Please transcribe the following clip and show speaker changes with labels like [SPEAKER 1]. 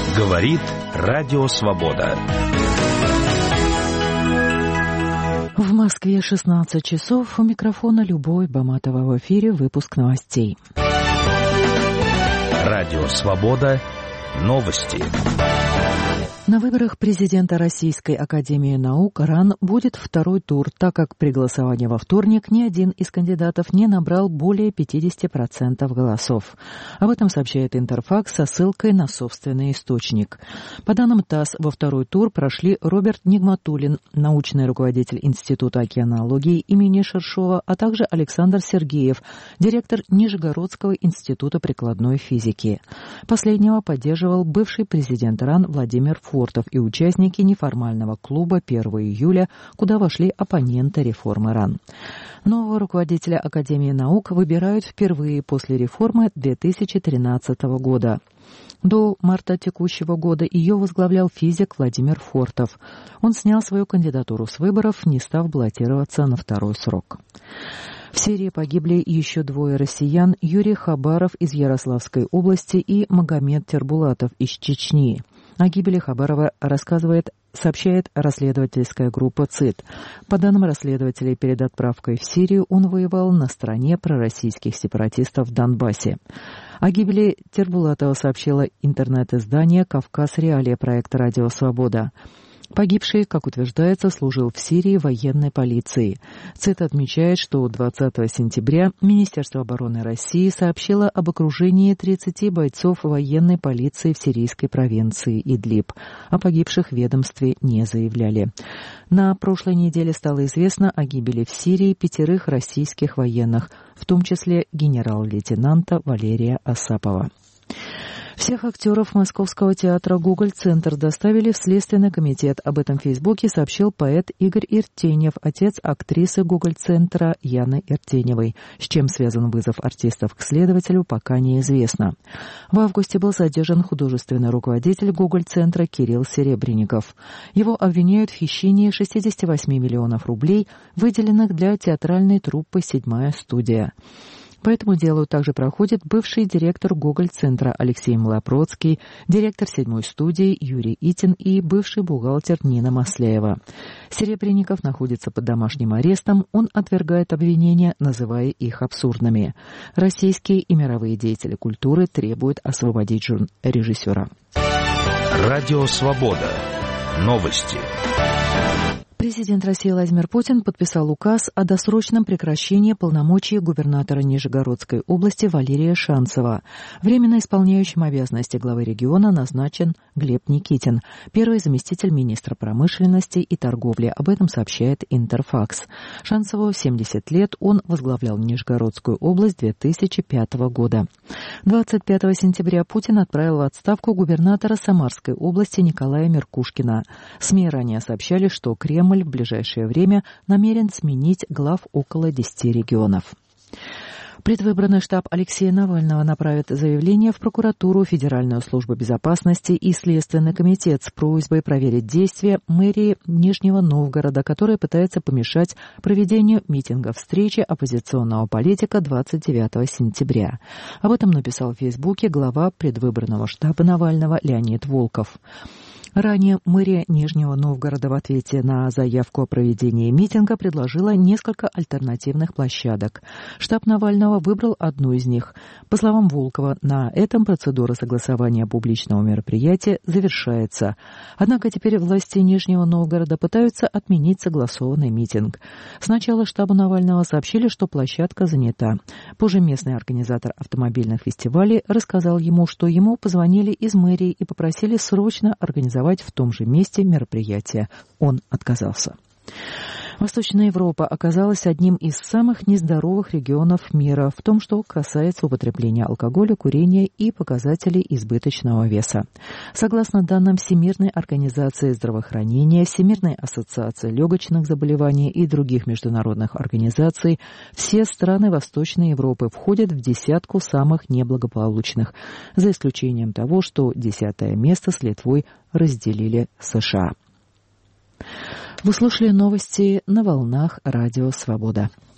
[SPEAKER 1] Говорит Радио Свобода.
[SPEAKER 2] В Москве 16 часов. У микрофона Любовь Баматова. В эфире выпуск новостей.
[SPEAKER 1] Радио Свобода. Новости.
[SPEAKER 2] На выборах президента Российской академии наук РАН будет второй тур, так как при голосовании во вторник ни один из кандидатов не набрал более 50% голосов. Об этом сообщает Интерфакс со ссылкой на собственный источник. По данным ТАСС, во второй тур прошли Роберт Нигматуллин, научный руководитель Института океанологии имени Шершова, а также Александр Сергеев, директор Нижегородского института прикладной физики. Последнего поддерживал бывший президент РАН Владимир Фуртов и участники неформального клуба 1 июля, куда вошли оппоненты реформы РАН. Нового руководителя Академии наук выбирают впервые после реформы 2013 года. До марта текущего года ее возглавлял физик Владимир Фуртов. Он снял свою кандидатуру с выборов, не став баллотироваться на второй срок. В Сирии погибли еще 2 россиян: Юрий Хабаров из Ярославской области и Магомед Тербулатов из Чечни. О гибели Хабарова сообщает расследовательская группа ЦИТ. По данным расследователей, перед отправкой в Сирию он воевал на стороне пророссийских сепаратистов в Донбассе. О гибели Тербулатова сообщило интернет-издание «Кавказ Реалия» проекта «Радио Свобода». Погибший, как утверждается, служил в Сирии военной полиции. ЦИТ отмечает, что 20 сентября Министерство обороны России сообщило об окружении 30 бойцов военной полиции в сирийской провинции Идлиб. О погибших в ведомстве не заявляли. На прошлой неделе стало известно о гибели в Сирии 5 российских военных, в том числе генерал-лейтенанта Валерия Асапова. Всех актеров Московского театра «Гоголь-центр» доставили в Следственный комитет. Об этом в Фейсбуке сообщил поэт Игорь Иртеньев, отец актрисы «Гоголь-центра» Яны Иртеньевой. С чем связан вызов артистов к следователю, пока неизвестно. В августе был задержан художественный руководитель «Гоголь-центра» Кирилл Серебренников. Его обвиняют в хищении 68 миллионов рублей, выделенных для театральной труппы «Седьмая студия». По этому делу также проходит бывший директор Гоголь-центра Алексей Млопроцкий, директор «Седьмой студии» Юрий Итин и бывший бухгалтер Нина Масляева. Серебренников находится под домашним арестом, он отвергает обвинения, называя их абсурдными. Российские и мировые деятели культуры требуют освободить режиссера.
[SPEAKER 1] Радио Свобода. Новости.
[SPEAKER 2] Президент России Владимир Путин подписал указ о досрочном прекращении полномочий губернатора Нижегородской области Валерия Шанцева. Временно исполняющим обязанности главы региона назначен Глеб Никитин, первый заместитель министра промышленности и торговли. Об этом сообщает Интерфакс. Шанцеву 70 лет, он возглавлял Нижегородскую область 2005 года. 25 сентября Путин отправил в отставку губернатора Самарской области Николая Меркушкина. СМИ ранее сообщали, что Кремль в ближайшее время намерен сменить глав около 10 регионов. Предвыборный штаб Алексея Навального направит заявление в прокуратуру, Федеральную службу безопасности и Следственный комитет с просьбой проверить действия мэрии Нижнего Новгорода, которая пытается помешать проведению митинга-встречи оппозиционного политика 29 сентября. Об этом написал в Фейсбуке глава предвыборного штаба Навального Леонид Волков. Ранее мэрия Нижнего Новгорода в ответе на заявку о проведении митинга предложила несколько альтернативных площадок. Штаб Навального выбрал одну из них. По словам Волкова, на этом процедура согласования публичного мероприятия завершается. Однако теперь власти Нижнего Новгорода пытаются отменить согласованный митинг. Сначала штабу Навального сообщили, что площадка занята. Позже местный организатор автомобильных фестивалей рассказал ему, что ему позвонили из мэрии и попросили срочно организовать в том же месте мероприятие. Он отказался. Восточная Европа оказалась одним из самых нездоровых регионов мира в том, что касается употребления алкоголя, курения и показателей избыточного веса. Согласно данным Всемирной организации здравоохранения, Всемирной ассоциации легочных заболеваний и других международных организаций, все страны Восточной Европы входят в десятку самых неблагополучных, за исключением того, что 10-е место с Литвой разделили США. Вы слушали новости на волнах Радио Свобода.